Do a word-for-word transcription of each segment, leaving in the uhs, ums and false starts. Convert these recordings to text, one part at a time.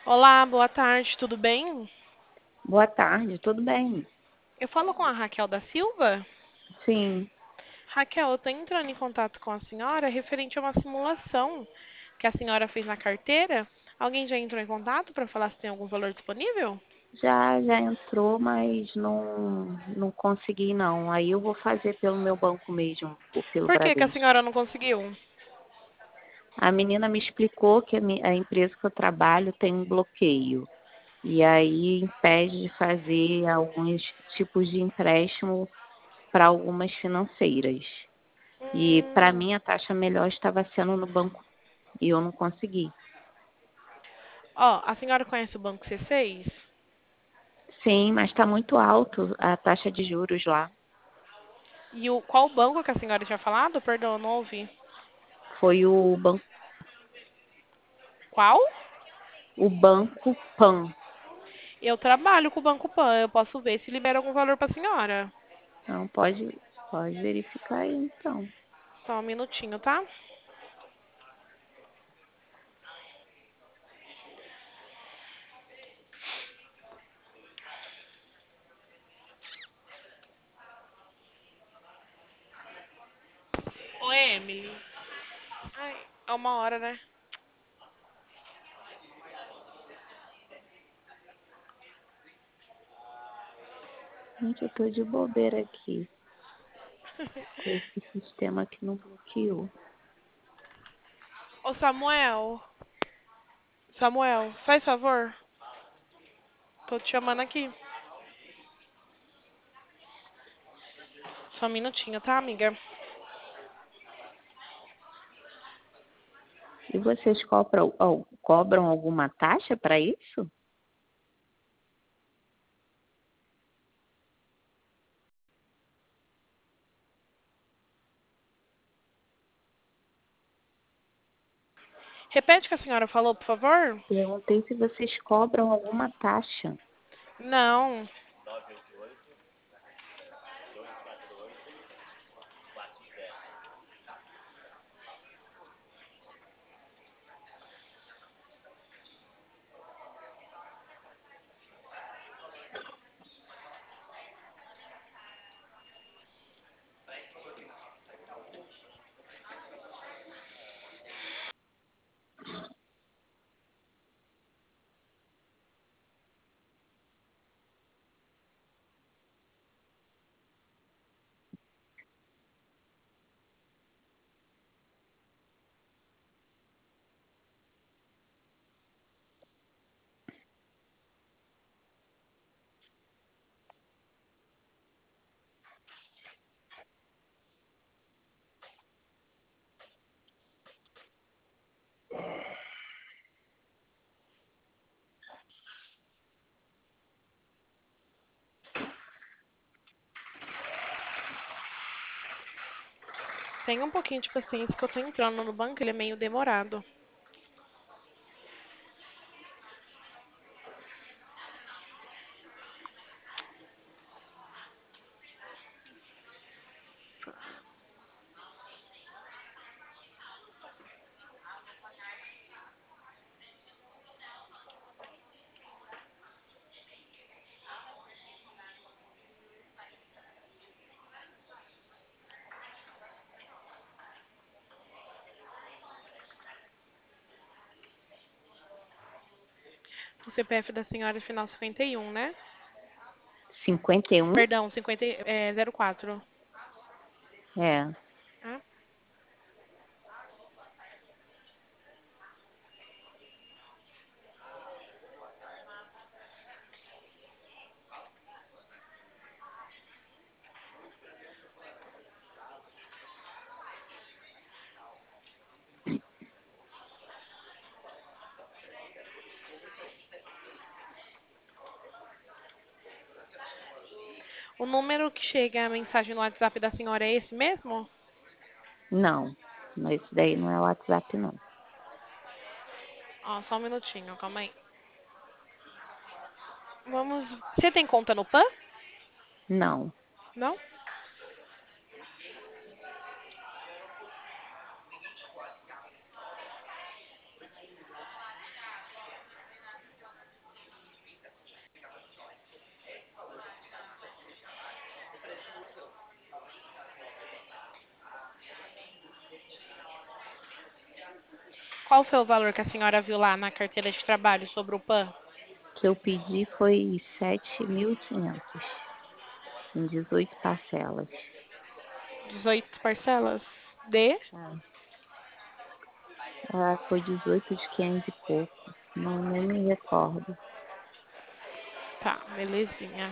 Olá, boa tarde, tudo bem? Boa tarde, tudo bem? Eu falo com a Raquel da Silva. Sim, Raquel, eu estou entrando em contato com a senhora referente a uma simulação que a senhora fez na carteira. Alguém já entrou em contato para falar se tem algum valor disponível? já já entrou, mas não não consegui não. Aí eu vou fazer pelo meu banco mesmo, ou pelo Por que que a Bradesco. senhora não conseguiu? A menina me explicou que a, mi- a empresa que eu trabalho tem um bloqueio e aí impede de fazer alguns tipos de empréstimo para algumas financeiras. E para Hum, mim a taxa melhor estava sendo no banco e eu não consegui. ó, a senhora conhece o Banco C seis? Sim, mas está muito alto a taxa de juros lá. E o, qual banco que a senhora tinha falado? Perdão, eu não ouvi. Foi o banco Qual? o Banco Pan. Eu trabalho com o Banco Pan, eu posso ver se libera algum valor para a senhora. Não, pode, pode verificar aí então. Só um minutinho, tá? Ô, Emily. Ai, é uma hora, né? Gente, eu tô de bobeira aqui com esse sistema que não bloqueou. Ô, Samuel. Samuel, faz favor. Tô te chamando aqui. Só um minutinho, tá, amiga? E vocês cobram, ó, cobram alguma taxa para isso? Repete o que a senhora falou, por favor? Perguntei se vocês cobram alguma taxa. Não. Tenha um pouquinho de paciência que eu tô entrando no banco, ele é meio demorado. O C P F da senhora é final cinquenta e um, né? Cinquenta e um. Perdão, cinquenta, é, zero quatro. É. Tá? O número que chega a mensagem no WhatsApp da senhora é esse mesmo? Não, esse daí não é o WhatsApp não. Ó, só um minutinho, calma aí. Vamos. Você tem conta no Pan? Não. Não? Qual foi o valor que a senhora viu lá na carteira de trabalho sobre o PAN? Que eu pedi foi sete mil e quinhentos em dezoito parcelas. dezoito parcelas? De? Ah, ah, foi dezoito de quinhentos e pouco. Não, nem me recordo. Tá, belezinha.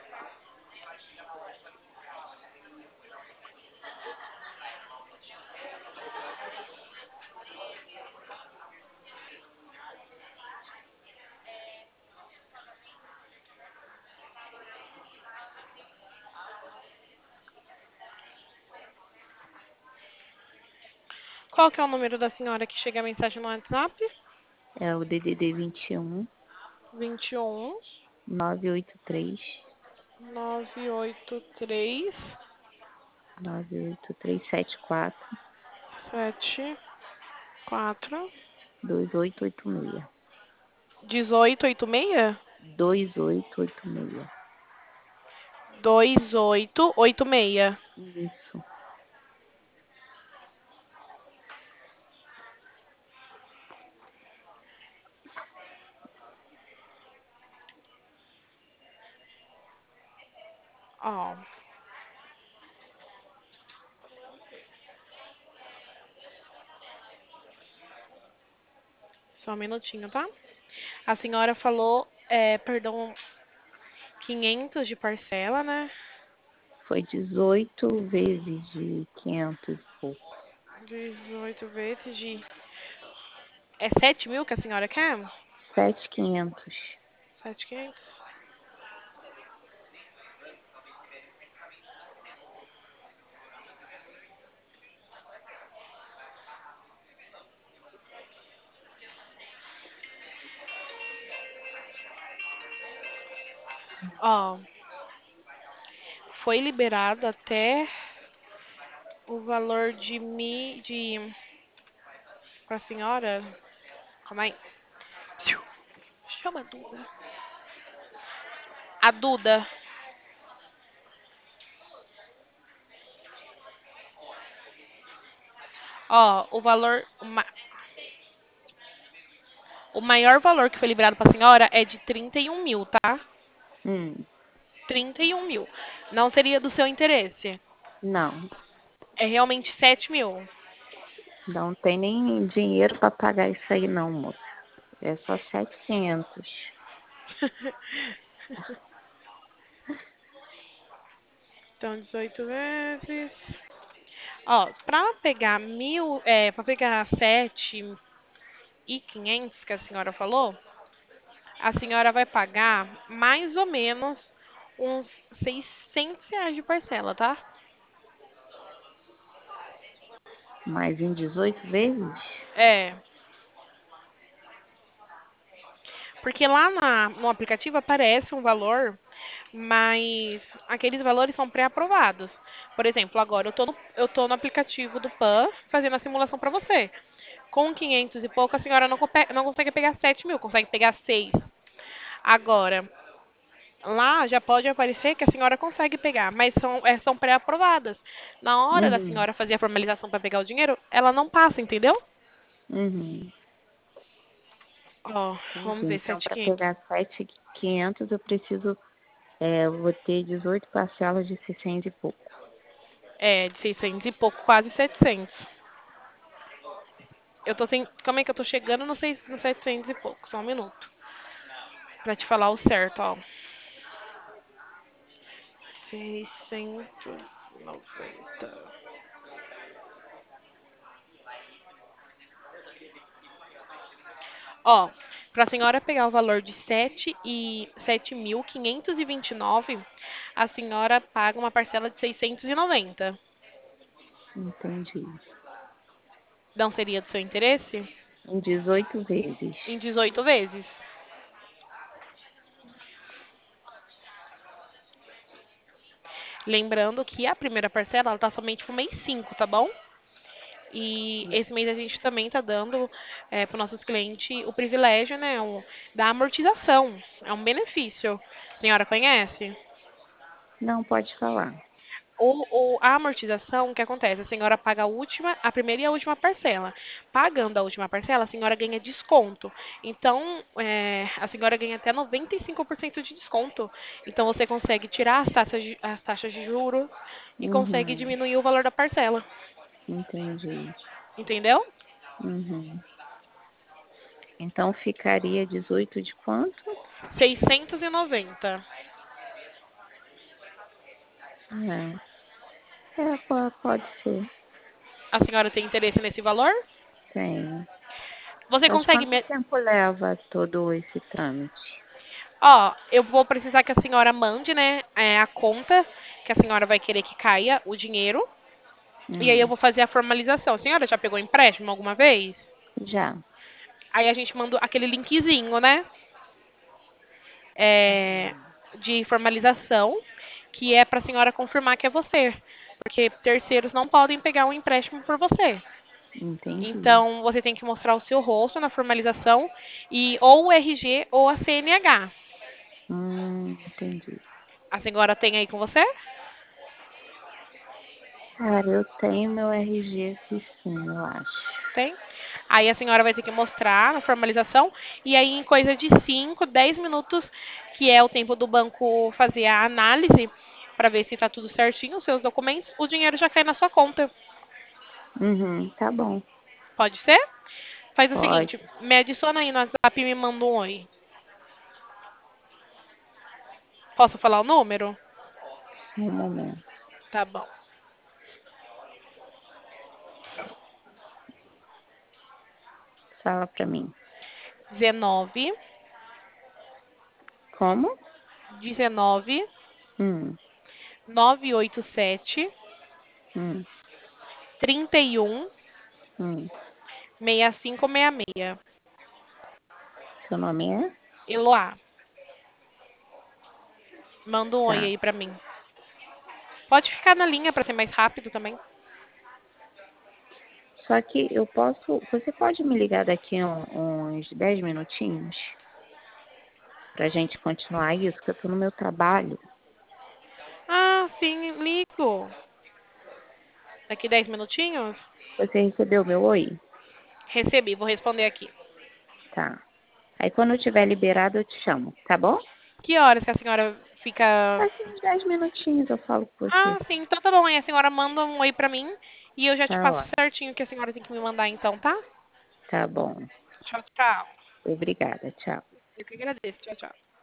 Qual que é o número da senhora que chega a mensagem no WhatsApp? É o D D D vinte e um, vinte e um, nove oito três, nove oito três, nove oito três sete quatro, sete, quatro, dois oito oito seis. dezoito oitenta e seis? dois oito oito seis. dois oito oito seis. Isso. Ó, só um minutinho, tá? A senhora falou, é, perdão, quinhentos de parcela, né? Foi dezoito vezes de quinhentos e pouco. dezoito vezes de. É sete mil que a senhora quer? Sete mil e quinhentos. sete mil e quinhentos. Ó, foi liberado até o valor de mi, de pra senhora. Calma aí. Chama a Duda. A Duda. Ó, o valor, o, ma- o maior valor que foi liberado pra senhora é de trinta e um mil, tá? Hum, trinta e um mil. Não seria do seu interesse. não. É realmente sete mil. Não tem nem dinheiro para pagar isso aí não, moça. É só sete mil e quinhentos. Então, dezoito vezes. Ó, pra pegar mil, é, pra pegar sete e quinhentos que a senhora falou, a senhora vai pagar mais ou menos uns seiscentos reais de parcela, tá? Mas em dezoito vezes? É, porque lá na- no aplicativo aparece um valor, mas aqueles valores são pré-aprovados. Por exemplo, agora eu tô no, eu tô no aplicativo do PAN fazendo a simulação para você. Com quinhentos e pouco, a senhora não, compe- não consegue pegar sete mil, consegue pegar seis. Agora, lá já pode aparecer que a senhora consegue pegar, mas são, é, são pré-aprovadas. Na hora da Uhum, senhora fazer a formalização para pegar o dinheiro, ela não passa, entendeu? uhum. Ó, Entendi. vamos ver, Então, sete mil para e quinhentos. pegar sete mil e quinhentos eu preciso, é, eu vou ter dezoito parcelas de seiscentos e pouco. É, de seiscentos e pouco, quase setecentos. Eu tô sem. Calma aí que eu tô chegando no, seis, no setecentos e pouco, só um minuto. Pra te falar o certo, ó. Seiscentos e noventa. Ó, pra senhora pegar o valor de sete e sete mil quinhentos e vinte e nove, a senhora paga uma parcela de seiscentos e noventa. Entendi. Não seria do seu interesse? Em dezoito vezes. Em dezoito vezes. Lembrando que a primeira parcela, ela tá somente pro mês cinco, tá bom? E esse mês a gente também tá dando para os nossos clientes o privilégio, né, o- da amortização. É um benefício. A senhora conhece? Não pode falar. O, o- a amortização, o que acontece? A senhora paga a última, a primeira e a última parcela. Pagando a última parcela, a senhora ganha desconto. Então, é, a senhora ganha até noventa e cinco por cento de desconto. Então, você consegue tirar as taxas de, as taxas de juros e consegue Uhum. diminuir o valor da parcela. Entendi. Entendeu? Uhum. Então ficaria dezoito de quanto? Seiscentos e noventa. É, é po- pode ser. A senhora tem interesse nesse valor? Tem. Você Mas consegue quanto me... tempo leva todo esse trâmite? Ó, eu vou precisar que a senhora mande, né, é, a conta que a senhora vai querer que caia o dinheiro. E aí eu Hum, vou fazer a formalização. A senhora já pegou empréstimo alguma vez? já. Aí a gente manda aquele linkzinho, né? É, de formalização, que é para a senhora confirmar que é você. Porque terceiros não podem pegar um empréstimo por você. Entendi. Então, você tem que mostrar o seu rosto na formalização e ou o R G ou a C N H. Hum, entendi. A senhora tem aí com você? Cara, eu tenho meu R G aqui sim, eu acho. Tem. Aí a senhora vai ter que mostrar na formalização e aí em coisa de cinco, dez minutos, que é o tempo do banco fazer a análise para ver se está tudo certinho, os seus documentos, o dinheiro já cai na sua conta. Uhum, tá bom. Pode ser? Faz o seguinte, Pode. me adiciona aí no WhatsApp e me manda um oi. Posso falar o número? Só um momento. Tá bom. Fala pra mim. dezenove, Como? dezenove, Hum, novecentos e oitenta e sete, hum, trinta e um, hum. sessenta e cinco sessenta e seis. Seu nome é? Eloá, manda um oi Tá. aí pra mim. Pode ficar na linha pra ser mais rápido também. Só que eu posso. Você pode me ligar daqui a um- uns dez minutinhos pra gente continuar isso, que eu tô no meu trabalho. Ah, sim, ligo. Daqui dez minutinhos? Você recebeu meu oi? Recebi, vou responder aqui. Tá. Aí quando eu tiver liberado eu te chamo, tá bom? Que horas que a senhora fica. Daqui uns dez minutinhos eu falo com Ah, você. sim, então tá bom. Aí a senhora manda um oi pra mim e eu já te Tá passo ótimo. certinho o que a senhora tem que me mandar então, tá? Tá bom. Tchau, tchau. Obrigada. Tchau. Eu que agradeço. Tchau, tchau.